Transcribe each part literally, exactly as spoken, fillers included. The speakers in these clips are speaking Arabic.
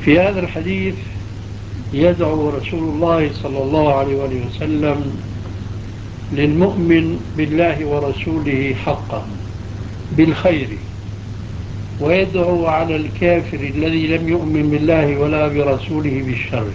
في هذا الحديث يدعو رسول الله صلى الله عليه وآله وسلم للمؤمن بالله ورسوله حقا بالخير، ويدعو على الكافر الذي لم يؤمن بالله ولا برسوله بالشر.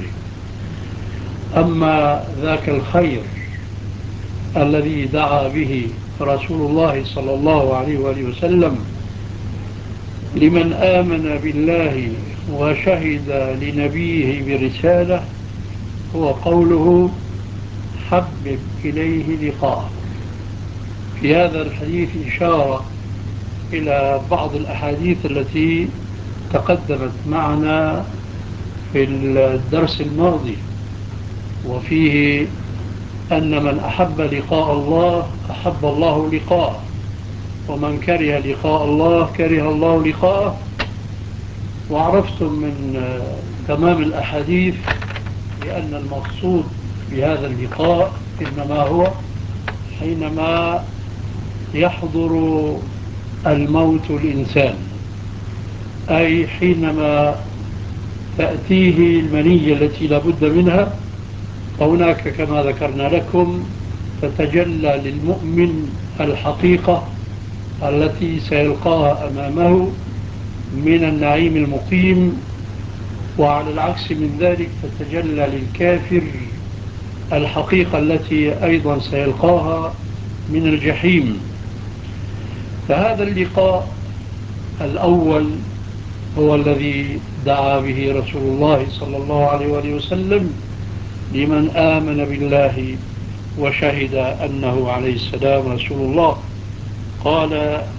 أما ذاك الخير الذي دعا به رسول الله صلى الله عليه وآله وسلم لمن آمن بالله وشهد لنبيه برسالة هو قوله حبب إليه لقاءه. في هذا الحديث إشارة إلى بعض الأحاديث التي تقدمت معنا في الدرس الماضي، وفيه أن من أحب لقاء الله أحب الله لقاءه، ومن كره لقاء الله كره الله لقاءه. وعرفتم من تمام الأحاديث بأن المقصود بهذا اللقاء إنما هو حينما يحضر الموت الإنسان، أي حينما تأتيه المنية التي لا بد منها، وهناك كما ذكرنا لكم تتجلى للمؤمن الحقيقة التي سيلقاها أمامه من النعيم المقيم، وعلى العكس من ذلك تتجلى للكافر الحقيقة التي أيضا سيلقاها من الجحيم. فهذا اللقاء الأول هو الذي دعا به رسول الله صلى الله عليه وآله وسلم لمن آمن بالله وشهد أنه عليه السلام رسول الله. قال